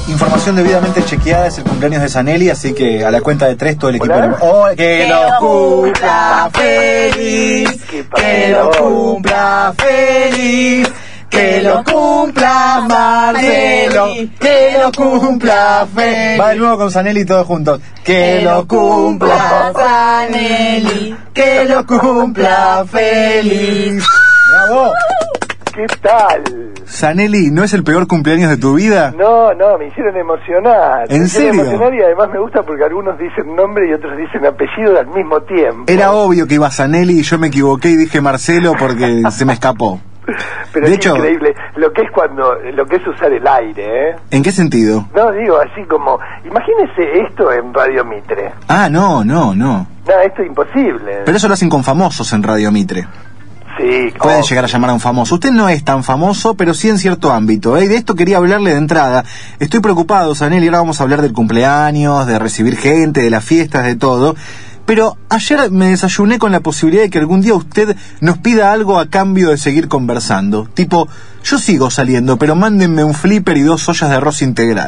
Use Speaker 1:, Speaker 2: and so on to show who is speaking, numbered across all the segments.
Speaker 1: Información debidamente chequeada, es el cumpleaños de Zanelli, así que a la cuenta de 3 todo el equipo... ¡Que lo cumpla feliz! ¡Que lo cumpla feliz! ¡Que lo cumpla Marcelo! ¡Que lo cumpla feliz! Va de nuevo con Zanelli todos juntos. ¡Que lo cumpla Zanelli! ¡Que lo cumpla feliz! ¡Bravo!
Speaker 2: ¿Qué tal?
Speaker 1: Zanelli, ¿no es el peor cumpleaños de tu vida?
Speaker 2: No, me hicieron emocionar.
Speaker 1: ¿En serio?
Speaker 2: Me hicieron emocionar y además me gusta porque algunos dicen nombre y otros dicen apellido al mismo tiempo.
Speaker 1: Era obvio que iba Zanelli y yo me equivoqué y dije Marcelo porque se me escapó.
Speaker 2: Pero
Speaker 1: de
Speaker 2: es
Speaker 1: hecho,
Speaker 2: increíble lo que es usar el aire, ¿eh?
Speaker 1: ¿En qué sentido?
Speaker 2: No, digo, así como, imagínese esto en Radio Mitre.
Speaker 1: Ah, no.
Speaker 2: No, esto es imposible.
Speaker 1: Pero eso lo hacen con famosos en Radio Mitre.
Speaker 2: Sí.
Speaker 1: Pueden llegar a llamar a un famoso. Usted no es tan famoso, pero sí en cierto ámbito, ¿eh? Y de esto quería hablarle de entrada. Estoy preocupado, Zanelli, ahora vamos a hablar del cumpleaños, de recibir gente, de las fiestas, de todo. Pero ayer me desayuné con la posibilidad de que algún día usted nos pida algo a cambio de seguir conversando. Tipo, yo sigo saliendo, pero mándenme un flipper y 2 ollas de arroz integral.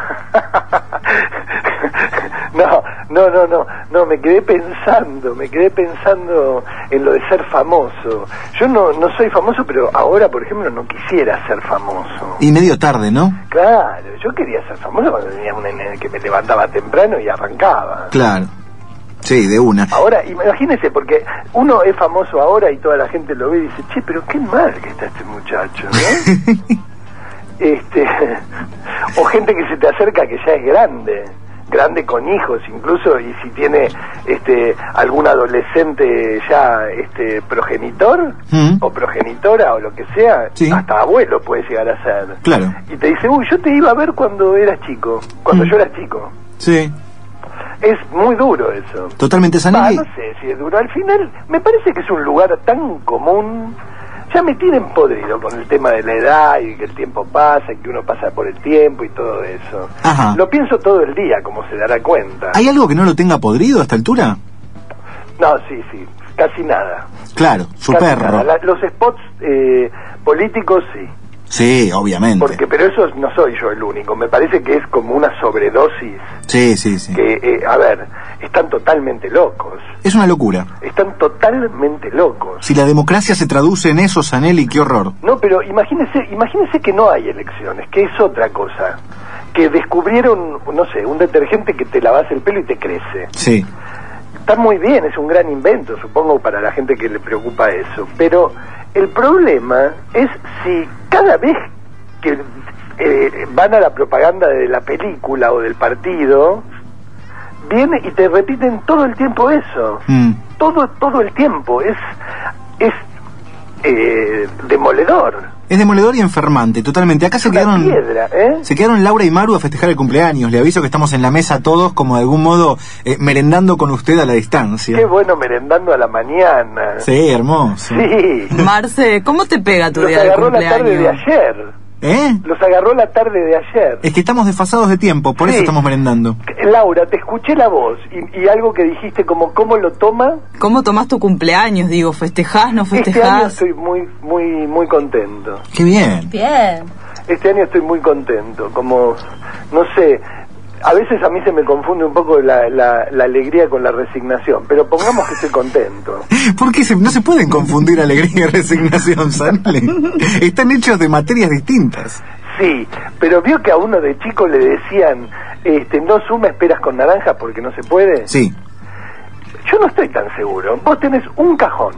Speaker 2: No, me quedé pensando en lo de ser famoso. Yo no soy famoso, pero ahora, por ejemplo, no quisiera ser famoso.
Speaker 1: Y medio tarde, ¿no?
Speaker 2: Claro, yo quería ser famoso cuando tenía un nene que me levantaba temprano y arrancaba.
Speaker 1: Claro. Sí, de una.
Speaker 2: Ahora, imagínese, porque uno es famoso ahora y toda la gente lo ve y dice, che, pero qué mal que está este muchacho, ¿no? O gente que se te acerca que ya es grande con hijos incluso, y si tiene algún adolescente ya progenitor o progenitora o lo que sea,
Speaker 1: sí,
Speaker 2: hasta abuelo puede llegar a ser.
Speaker 1: Claro.
Speaker 2: Y te dice, yo te iba a ver cuando eras chico, cuando yo era chico.
Speaker 1: Sí.
Speaker 2: Es muy duro eso.
Speaker 1: Totalmente, Zanelli.
Speaker 2: No sé si es duro. Al final me parece que es un lugar tan común. Ya me tienen podrido con el tema de la edad y que el tiempo pasa y que uno pasa por el tiempo y todo eso.
Speaker 1: Ajá.
Speaker 2: Lo pienso todo el día, como se dará cuenta.
Speaker 1: ¿Hay algo que no lo tenga podrido a esta altura?
Speaker 2: No, sí, casi nada.
Speaker 1: Claro, su
Speaker 2: casi
Speaker 1: perro.
Speaker 2: Nada. Los spots políticos sí.
Speaker 1: Sí, obviamente.
Speaker 2: Pero eso no soy yo el único. Me parece que es como una sobredosis.
Speaker 1: Sí.
Speaker 2: Que, a ver, están totalmente locos.
Speaker 1: Es una locura.
Speaker 2: Están totalmente locos.
Speaker 1: Si la democracia se traduce en eso, Zanelli, qué horror.
Speaker 2: No, pero imagínese que no hay elecciones, que es otra cosa. Que descubrieron, no sé, un detergente que te lavas el pelo y te crece.
Speaker 1: Sí.
Speaker 2: Está muy bien, es un gran invento, supongo, para la gente que le preocupa eso. Pero el problema es si cada vez que van a la propaganda de la película o del partido, viene y te repiten todo el tiempo eso. Todo el tiempo. Es demoledor.
Speaker 1: Es demoledor y enfermante, totalmente. Acá se quedaron Laura y Maru a festejar el cumpleaños. Le aviso que estamos en la mesa todos, como de algún modo merendando con usted a la distancia.
Speaker 2: Qué bueno, merendando a la mañana.
Speaker 1: Sí, hermoso.
Speaker 2: Sí.
Speaker 3: Marce, ¿cómo te pega tu día de cumpleaños?
Speaker 2: Los agarró la tarde de ayer. Los agarró la tarde de ayer.
Speaker 1: Es que estamos desfasados de tiempo, por eso estamos merendando.
Speaker 2: Laura, te escuché la voz y algo que dijiste como ¿cómo lo toma?
Speaker 3: ¿Cómo tomás tu cumpleaños? Digo, ¿festejás, no festejás?
Speaker 2: Este año estoy muy contento.
Speaker 1: Qué bien.
Speaker 3: Bien.
Speaker 2: Este año estoy muy contento, como, no sé, a veces a mí se me confunde un poco la alegría con la resignación, pero pongamos que estoy contento.
Speaker 1: ¿Por qué no se pueden confundir alegría y resignación, Zanelli? Están hechos de materias distintas.
Speaker 2: Sí, pero vio que a uno de chico le decían, no sumes peras con naranjas porque no se puede.
Speaker 1: Sí.
Speaker 2: Yo no estoy tan seguro. Vos tenés un cajón,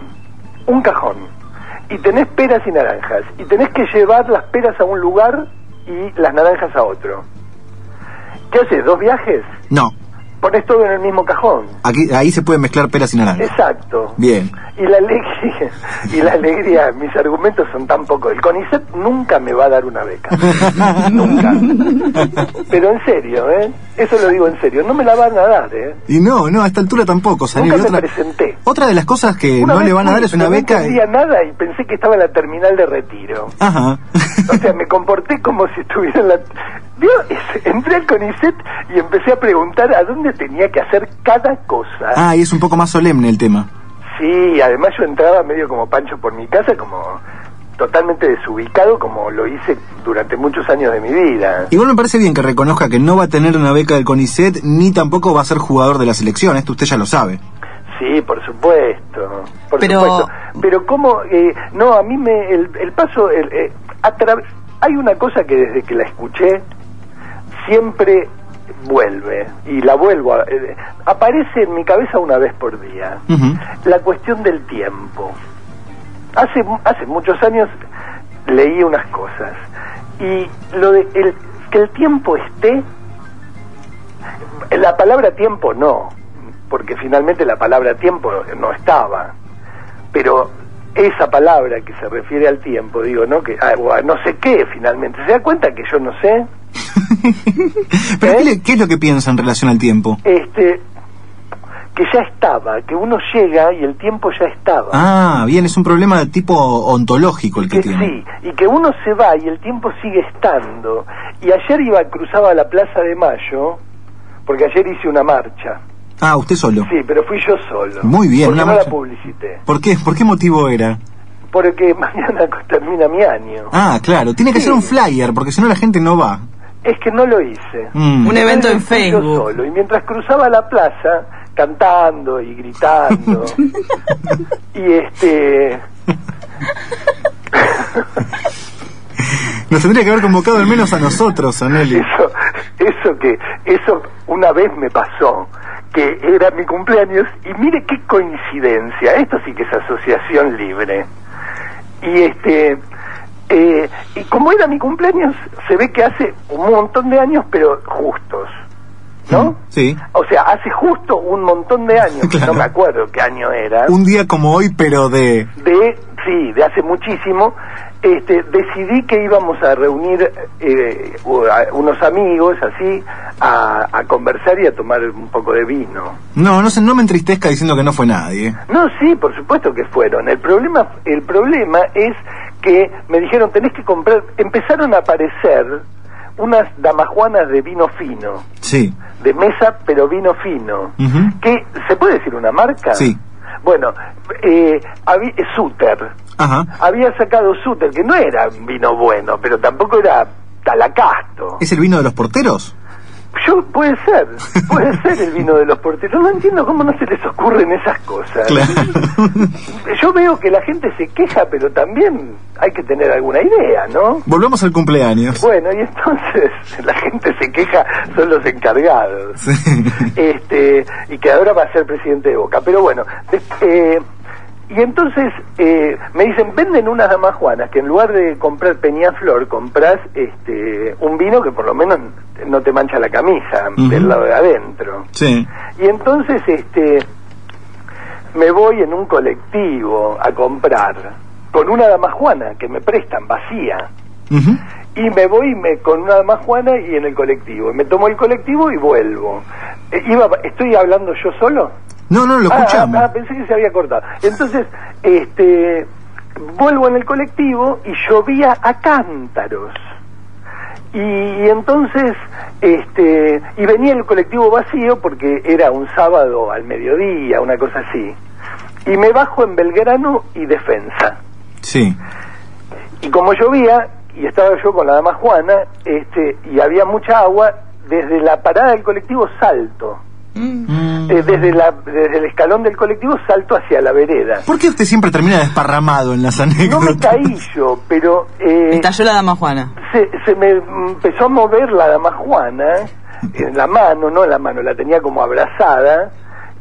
Speaker 2: y tenés peras y naranjas, y tenés que llevar las peras a un lugar y las naranjas a otro. ¿Qué haces? ¿2 viajes?
Speaker 1: No.
Speaker 2: Pones todo en el mismo cajón.
Speaker 1: Ahí se pueden mezclar peras y naranjas.
Speaker 2: Exacto.
Speaker 1: Bien.
Speaker 2: Y la alegría, mis argumentos son tan pocos. El CONICET nunca me va a dar una beca. Nunca. Pero en serio, eso lo digo en serio. No me la van a dar,
Speaker 1: Y no, a esta altura tampoco, Zanelli.
Speaker 2: Nunca me presenté.
Speaker 1: Otra de las cosas que no le van a dar es una beca.
Speaker 2: No entendía nada y pensé que estaba en la terminal de retiro.
Speaker 1: Ajá.
Speaker 2: O sea, me comporté como si estuviera en la... ¿Vio? Entré al CONICET y empecé a preguntar a dónde tenía que hacer cada cosa.
Speaker 1: Y es un poco más solemne el tema.
Speaker 2: Sí, además yo entraba medio como Pancho por mi casa, como totalmente desubicado como lo hice durante muchos años de mi vida.
Speaker 1: Igual me parece bien que reconozca que no va a tener una beca del CONICET ni tampoco va a ser jugador de la selección. Esto usted ya lo sabe.
Speaker 2: Sí, por supuesto. Pero cómo... no, a mí el paso... hay una cosa que desde que la escuché siempre vuelve, y la vuelvo aparece en mi cabeza una vez por día. La cuestión del tiempo. Hace muchos años leí unas cosas, y lo de que el tiempo esté, la palabra tiempo no, porque finalmente la palabra tiempo no estaba, pero esa palabra que se refiere al tiempo, digo, ¿no? Que no sé qué finalmente, ¿se da cuenta que yo no sé?
Speaker 1: ¿Pero qué es lo que piensa en relación al tiempo?
Speaker 2: Que ya estaba, que uno llega y el tiempo ya estaba.
Speaker 1: Ah, bien, es un problema de tipo ontológico el que tiene.
Speaker 2: Sí, y que uno se va y el tiempo sigue estando. Y ayer cruzaba la Plaza de Mayo, porque ayer hice una marcha.
Speaker 1: Ah, ¿usted solo?
Speaker 2: Sí, pero fui yo solo.
Speaker 1: Muy bien.
Speaker 2: Porque no la publicité.
Speaker 1: ¿Por qué? ¿Por qué motivo era?
Speaker 2: Porque mañana termina mi año.
Speaker 1: Ah, claro, tiene que ser un flyer, porque si no la gente no va.
Speaker 2: Es que no lo hice.
Speaker 3: Un evento en Facebook.
Speaker 2: Yo solo, y mientras cruzaba la plaza, cantando y gritando, y
Speaker 1: Nos tendría que haber convocado al menos a nosotros, Anelli.
Speaker 2: Eso una vez me pasó, que era mi cumpleaños, y mire qué coincidencia, esto sí que es asociación libre. Y como era mi cumpleaños, se ve que hace un montón de años, pero justos, ¿no?
Speaker 1: Sí.
Speaker 2: O sea, hace justo un montón de años, claro. No me acuerdo qué año era.
Speaker 1: Un día como hoy, pero de
Speaker 2: hace muchísimo. Decidí que íbamos a reunir unos amigos, así, a conversar y a tomar un poco de vino.
Speaker 1: No me entristezca diciendo que no fue nadie.
Speaker 2: No, sí, por supuesto que fueron. El problema es que me dijeron, tenés que comprar... Empezaron a aparecer unas damajuanas de vino fino.
Speaker 1: Sí.
Speaker 2: De mesa, pero vino fino. Que, ¿se puede decir una marca?
Speaker 1: Sí.
Speaker 2: Bueno, Suter.
Speaker 1: Ajá.
Speaker 2: Había sacado Suter, que no era vino bueno, pero tampoco era Talacasto.
Speaker 1: ¿Es el vino de los porteros?
Speaker 2: Puede ser el vino de los porteros. No entiendo cómo no se les ocurren esas cosas.
Speaker 1: Claro.
Speaker 2: Yo veo que la gente se queja, pero también hay que tener alguna idea, ¿no?
Speaker 1: Volvemos al cumpleaños.
Speaker 2: Bueno, y entonces la gente se queja, son los encargados.
Speaker 1: Sí.
Speaker 2: Y que ahora va a ser presidente de Boca. Pero bueno, y entonces me dicen, venden unas damajuanas que en lugar de comprar Peñaflor, compras un vino que por lo menos no te mancha la camisa del lado de adentro.
Speaker 1: Sí.
Speaker 2: Y entonces me voy en un colectivo a comprar con una damajuana que me prestan vacía. Y me voy con una damajuana y en el colectivo. Me tomo el colectivo y vuelvo. ¿Estoy hablando yo solo?
Speaker 1: No, lo escuchamos.
Speaker 2: Pensé que se había cortado. Entonces, vuelvo en el colectivo y llovía a cántaros. Y entonces, y venía el colectivo vacío porque era un sábado al mediodía, una cosa así. Y me bajo en Belgrano y Defensa.
Speaker 1: Sí.
Speaker 2: Y como llovía, y estaba yo con la dama Juana, y había mucha agua, desde la parada del colectivo salto. Desde el escalón del colectivo salto hacia la vereda.
Speaker 1: ¿Por qué usted siempre termina desparramado en las anécdotas?
Speaker 2: No me caí yo, pero...
Speaker 3: estalló la dama Juana.
Speaker 2: Se me empezó a mover la dama Juana en la mano, no en la mano, la tenía como abrazada,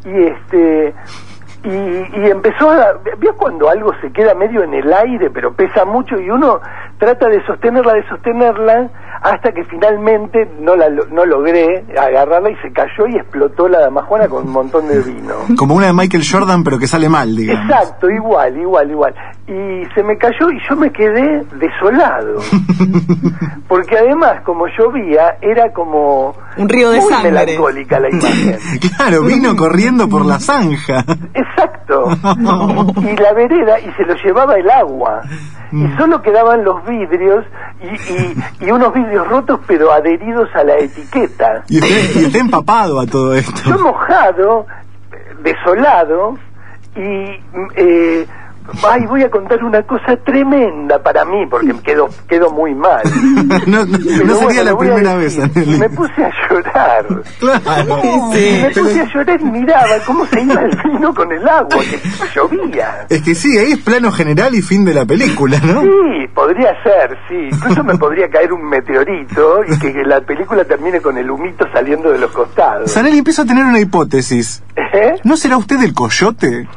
Speaker 2: y empezó a... ¿Vio cuando algo se queda medio en el aire, pero pesa mucho, y uno trata de sostenerla, hasta que finalmente no logré agarrarla y se cayó y explotó la dama Juana con un montón de vino.
Speaker 1: Como una de Michael Jordan, pero que sale mal, digamos.
Speaker 2: Exacto, igual. Y se me cayó y yo me quedé desolado. Porque además, como llovía, era como...
Speaker 3: un río de sangre.
Speaker 2: Muy melancólica la imagen.
Speaker 1: Claro, vino corriendo por la zanja.
Speaker 2: Exacto. Y la vereda, y se lo llevaba el agua. Y solo quedaban los vidrios y unos vidrios rotos pero adheridos a la etiqueta.
Speaker 1: Y usted empapado a todo esto.
Speaker 2: Yo mojado, desolado, y Ay, voy a contar una cosa tremenda para mí, porque quedo muy mal.
Speaker 1: no sería la primera vez, Aneli.
Speaker 2: Me puse a llorar.
Speaker 1: Claro.
Speaker 3: Sí.
Speaker 2: Me puse a llorar y miraba cómo se iba el vino con el agua, que llovía.
Speaker 1: Es que sí, ahí es plano general y fin de la película, ¿no?
Speaker 2: Sí, podría ser, sí. Incluso me podría caer un meteorito y que la película termine con el humito saliendo de los costados.
Speaker 1: Sanelli, empiezo a tener una hipótesis. ¿No será usted el coyote?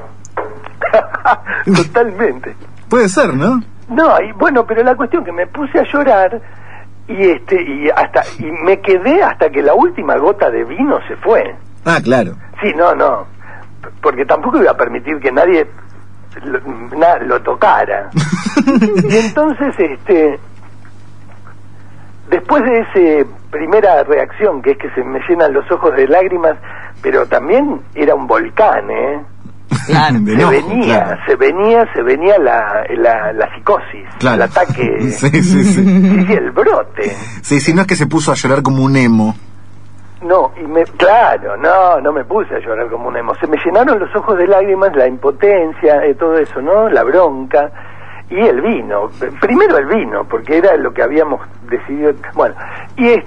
Speaker 2: Totalmente.
Speaker 1: Puede ser, ¿no?
Speaker 2: No, y bueno, pero la cuestión que me puse a llorar y me quedé hasta que la última gota de vino se fue.
Speaker 1: Ah, claro.
Speaker 2: Sí, no, porque tampoco iba a permitir que nadie lo tocara. Y entonces, después de esa primera reacción, que es que se me llenan los ojos de lágrimas, pero también era un volcán,
Speaker 3: Claro.
Speaker 2: Se venía la psicosis,
Speaker 1: claro.
Speaker 2: El ataque,
Speaker 1: Sí,
Speaker 2: el brote.
Speaker 1: Sí, no es que se puso a llorar como un emo.
Speaker 2: No, no me puse a llorar como un emo. Se me llenaron los ojos de lágrimas, la impotencia, todo eso, ¿no? La bronca y el vino. Primero el vino, porque era lo que habíamos decidido. Bueno, y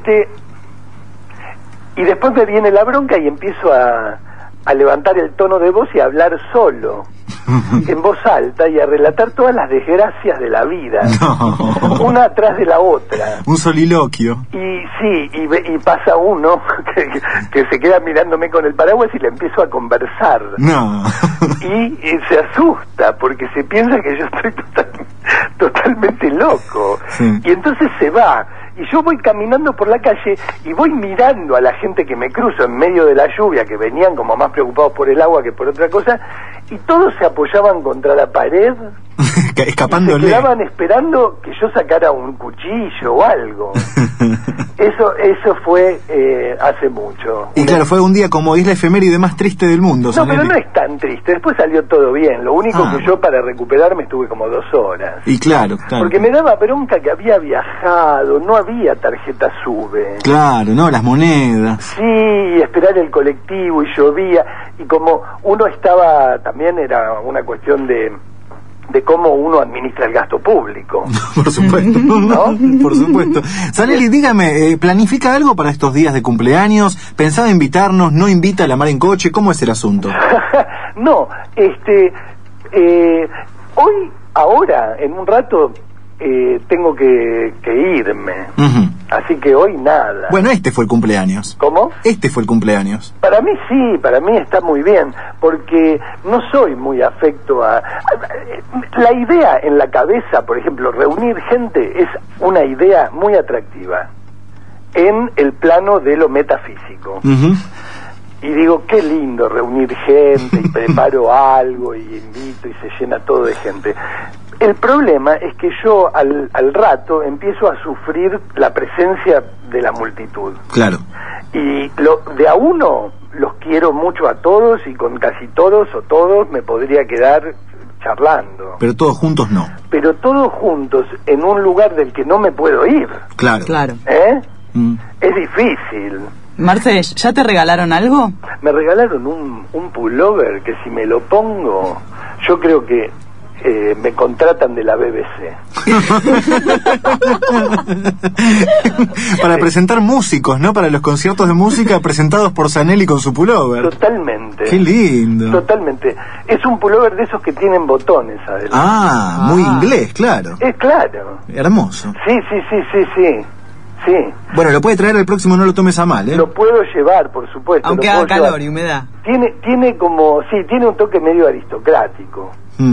Speaker 2: después me viene la bronca y empiezo a levantar el tono de voz y a hablar solo, en voz alta, y a relatar todas las desgracias de la vida, una atrás de la otra.
Speaker 1: Un soliloquio.
Speaker 2: Y sí, y pasa uno que se queda mirándome con el paraguas y le empiezo a conversar.
Speaker 1: No.
Speaker 2: Y se asusta porque se piensa que yo estoy totalmente loco.
Speaker 1: Sí.
Speaker 2: Y entonces se va. Y yo voy caminando por la calle y voy mirando a la gente que me cruzo en medio de la lluvia, que venían como más preocupados por el agua que por otra cosa, y todos se apoyaban contra la pared,
Speaker 1: escapándole.
Speaker 2: y se quedaban esperando que yo sacara un cuchillo o algo. Eso fue hace mucho.
Speaker 1: Y claro, fue un día como es la efeméride más triste del mundo.
Speaker 2: No,
Speaker 1: Sanelli.
Speaker 2: pero no es tan triste. Después salió todo bien. Lo único que yo para recuperarme estuve como 2 horas.
Speaker 1: Y claro.
Speaker 2: Porque me daba bronca que había viajado, no había tarjeta SUBE.
Speaker 1: Claro, no, las monedas.
Speaker 2: Sí, esperar el colectivo y llovía. Y como uno estaba, también era una cuestión de cómo uno administra el gasto público.
Speaker 1: Por supuesto,
Speaker 2: ¿no?
Speaker 1: Por supuesto. Sanelli, dígame, ¿planifica algo para estos días de cumpleaños? ¿Pensaba invitarnos? ¿No invita a la mar en coche? ¿Cómo es el asunto?
Speaker 2: No, hoy, ahora, en un rato, tengo que irme.
Speaker 1: Uh-huh.
Speaker 2: Así que hoy nada.
Speaker 1: Bueno, este fue el cumpleaños.
Speaker 2: ¿Cómo?
Speaker 1: Este fue el cumpleaños.
Speaker 2: Para mí sí, para mí está muy bien, porque no soy muy afecto a... La idea en la cabeza, por ejemplo, reunir gente es una idea muy atractiva en el plano de lo metafísico.
Speaker 1: Uh-huh.
Speaker 2: Y digo, qué lindo reunir gente, y preparo algo, y invito, y se llena todo de gente. El problema es que yo al rato empiezo a sufrir la presencia de la multitud.
Speaker 1: Claro.
Speaker 2: Y de a uno los quiero mucho a todos, y con casi todos o todos me podría quedar charlando.
Speaker 1: Pero todos juntos no.
Speaker 2: Pero todos juntos en un lugar del que no me puedo ir.
Speaker 1: Claro.
Speaker 3: Claro.
Speaker 2: Es difícil.
Speaker 3: Marce, ¿ya te regalaron algo?
Speaker 2: Me regalaron un pullover que si me lo pongo, yo creo que me contratan de la BBC.
Speaker 1: Para presentar músicos, ¿no? Para los conciertos de música presentados por Sanelli con su pullover.
Speaker 2: Totalmente.
Speaker 1: Qué lindo.
Speaker 2: Totalmente. Es un pullover de esos que tienen botones adelante.
Speaker 1: Muy inglés, claro.
Speaker 2: Es claro.
Speaker 1: Hermoso.
Speaker 2: Sí.
Speaker 1: Bueno, lo puede traer el próximo, no lo tomes a mal, ¿eh?
Speaker 2: Lo puedo llevar, por supuesto.
Speaker 3: Aunque haga calor y humedad.
Speaker 2: Tiene un toque medio aristocrático.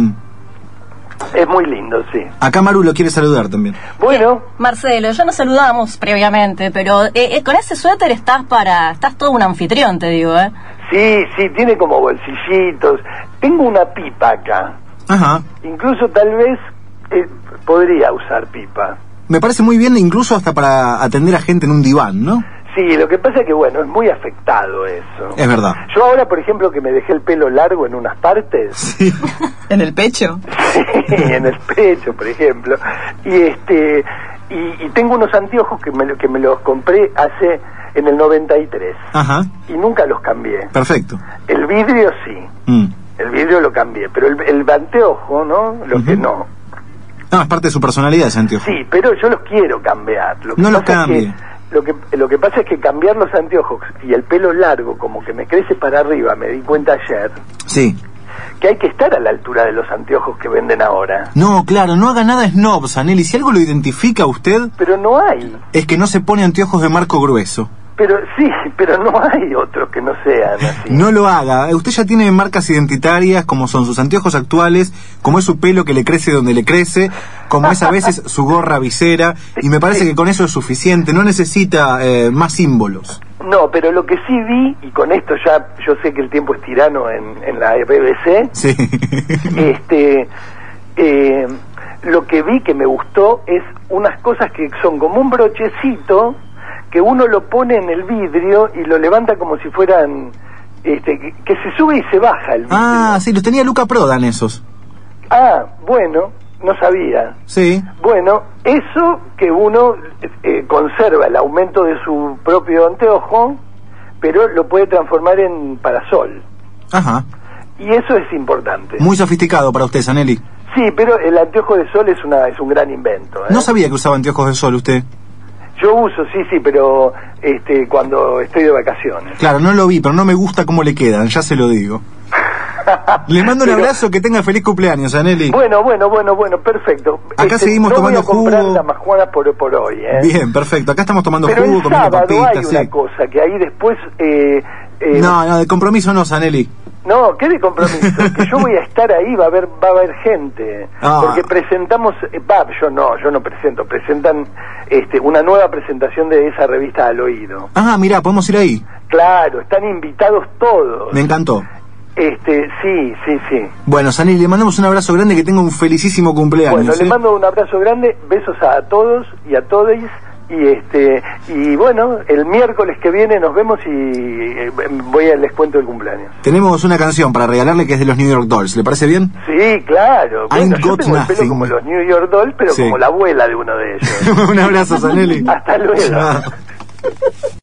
Speaker 2: Es muy lindo, sí.
Speaker 1: Acá Maru lo quiere saludar también.
Speaker 2: Bueno.
Speaker 4: Marcelo, ya nos saludamos previamente, pero con ese suéter estás todo un anfitrión, te digo, ¿eh?
Speaker 2: Sí, tiene como bolsillitos. Tengo una pipa acá.
Speaker 1: Ajá.
Speaker 2: Incluso tal vez podría usar pipa.
Speaker 1: Me parece muy bien, incluso hasta para atender a gente en un diván, ¿no?
Speaker 2: Sí, lo que pasa es que, bueno, es muy afectado eso.
Speaker 1: Es verdad.
Speaker 2: Yo ahora, por ejemplo, que me dejé el pelo largo en unas partes.
Speaker 1: Sí.
Speaker 3: ¿En el pecho?
Speaker 2: Sí, en el pecho, por ejemplo. Y tengo unos anteojos que me los compré en el 93.
Speaker 1: Ajá.
Speaker 2: Y nunca los cambié.
Speaker 1: Perfecto.
Speaker 2: El vidrio sí. El vidrio lo cambié, pero el anteojo, ¿no? Lo que no.
Speaker 1: No, es parte de su personalidad ese anteojo.
Speaker 2: Sí, pero yo los quiero cambiar.
Speaker 1: No los cambie.
Speaker 2: Lo que pasa es que cambiar los anteojos y el pelo largo, como que me crece para arriba, me di cuenta ayer,
Speaker 1: Sí.
Speaker 2: que hay que estar a la altura de los anteojos que venden ahora.
Speaker 1: No, claro, no haga nada snob, Zanelli. Si algo lo identifica a usted,
Speaker 2: Pero no hay.
Speaker 1: es que no se pone anteojos de marco grueso.
Speaker 2: Pero sí, pero no hay otros que no sean así.
Speaker 1: No lo haga. Usted ya tiene marcas identitarias, como son sus anteojos actuales, como es su pelo que le crece donde le crece, como es a veces su gorra visera, y me parece que con eso es suficiente. No necesita más símbolos.
Speaker 2: No, pero lo que sí vi, y con esto ya yo sé que el tiempo es tirano en la BBC,
Speaker 1: Sí.
Speaker 2: Lo que vi que me gustó es unas cosas que son como un brochecito que uno lo pone en el vidrio y lo levanta como si fueran que se sube y se baja el vidrio.
Speaker 1: Ah, sí, los tenía Luca Prodan esos.
Speaker 2: Ah, bueno, no sabía.
Speaker 1: Sí.
Speaker 2: Bueno, eso que uno conserva el aumento de su propio anteojo, pero lo puede transformar en parasol.
Speaker 1: Ajá.
Speaker 2: Y eso es importante.
Speaker 1: Muy sofisticado para usted, Zanelli.
Speaker 2: Sí, pero el anteojo de sol es un gran invento.
Speaker 1: No sabía que usaba anteojos de sol usted.
Speaker 2: Yo uso, sí, pero cuando estoy de vacaciones.
Speaker 1: Claro, no lo vi, pero no me gusta cómo le quedan, ya se lo digo. Le mando un abrazo, que tenga feliz cumpleaños, Zanelli.
Speaker 2: Bueno, perfecto.
Speaker 1: Acá seguimos
Speaker 2: no
Speaker 1: tomando
Speaker 2: voy a comprar
Speaker 1: jugo.
Speaker 2: la majuana por hoy, ¿eh?
Speaker 1: Bien, perfecto. Acá estamos tomando
Speaker 2: Pero
Speaker 1: jugo,
Speaker 2: el
Speaker 1: comiendo
Speaker 2: sábado
Speaker 1: papitas,
Speaker 2: hay
Speaker 1: sí.
Speaker 2: una cosa que ahí después...
Speaker 1: No, de compromiso no, Zanelli.
Speaker 2: No, ¿qué de compromiso? Que yo voy a estar ahí, va a haber gente.
Speaker 1: Ah.
Speaker 2: Porque presentamos, yo no presento, presentan una nueva presentación de esa revista Al Oído.
Speaker 1: Ah, mirá, podemos ir ahí.
Speaker 2: Claro, están invitados todos.
Speaker 1: Me encantó.
Speaker 2: Sí.
Speaker 1: Bueno, Zanelli, le mandamos un abrazo grande, que tenga un felicísimo cumpleaños.
Speaker 2: Bueno, le mando un abrazo grande, besos a todos y a todas. Y bueno, el miércoles que viene nos vemos y les cuento el cumpleaños.
Speaker 1: Tenemos una canción para regalarle que es de los New York Dolls, ¿le parece bien?
Speaker 2: Sí, claro. Bueno,
Speaker 1: I've
Speaker 2: yo
Speaker 1: got
Speaker 2: tengo el pelo
Speaker 1: nothing.
Speaker 2: como los New York Dolls, pero
Speaker 1: Sí.
Speaker 2: como la abuela de uno de ellos.
Speaker 1: Un abrazo, Zanelli.
Speaker 2: Hasta luego.
Speaker 1: Chao.